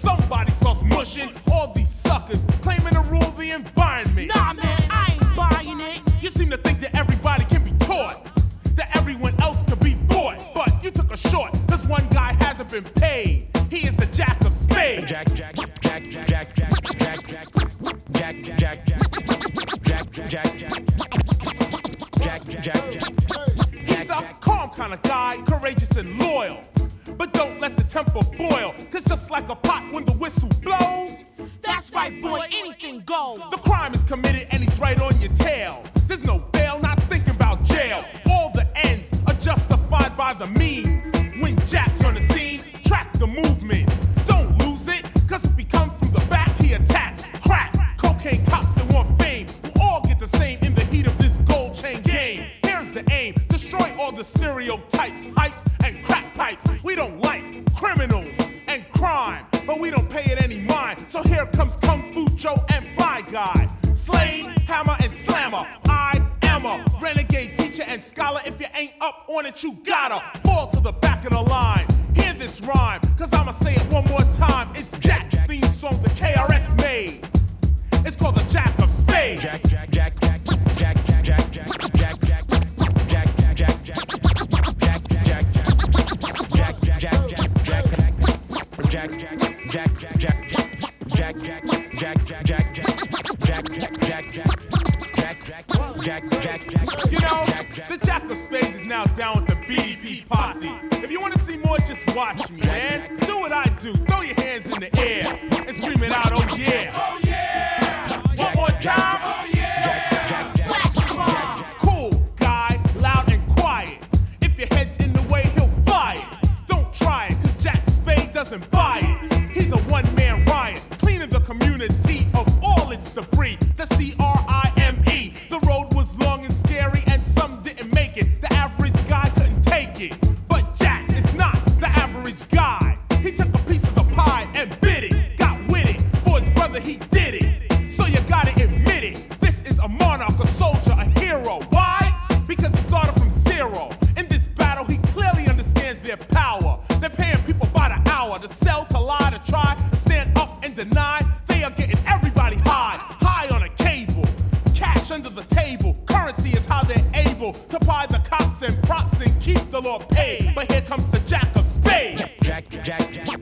somebody starts mushing all these suckers claiming to rule the environment. Nah, man, I ain't buying it. You seem to think that everybody can be taught, that everyone else can be bought. But you took a short, cause one guy hasn't been paid. He is the jack of spades. Jack. He's a calm kind of guy, courageous and loyal. But don't let the temper boil, cause just like a pot when the whistle blows, that's right, boy, anything goes. the crime is committed and he's right on your tail. There's no bail, not thinking about jail. All the ends are justified by the means. When Jack's on the scene, track the movement. Don't lose it, cause if he comes from the back, he attacks. Crack, cocaine cops that want fame will all get the same in the heat of this gold chain game. Here's the aim, destroy all the stereotypes, hypes, and crack pipes. We don't like criminals and crime, but we don't pay it any mind. So here comes Kung Fu Joe and Fly Guy. Slade, Hammer, and Slammer. I am a renegade teacher and scholar. If you ain't up on it, you gotta fall to the back of the line. Hear this rhyme, cause I'ma say it one more time. It's Jack's theme song the KRS made. It's called the Jack of Spades. You know, the Jack of Spades is now down with the BDP posse. If you want to see more, just watch me, man. Do what I do. Throw your hands in the air and scream it out, oh yeah. Oh yeah. One more time. Oh yeah. Cool guy, loud and quiet. If your head's in the way, he'll fly it. Don't try it, cause Jack Spade doesn't buy it. He's a one-man riot, cleaning the community of all its debris. The CRIME. The road was long and scary, and some didn't make it. The average guy couldn't take it. But Jack is not the average guy. He took a piece of the pie and bit it. Got with it. For his brother, he did it. So you gotta admit it. This is a monarch, a soldier, a hero. Why? Because he started from zero. In this battle, he clearly understands their power. They're paying people by the hour to sell, to lie, to try, to stand up and deny. They are getting everybody high on a cable. Cash under the table. Currency is how they're able to buy the cops and props and keep the law paid. But here comes the Jack of Spades. Jack.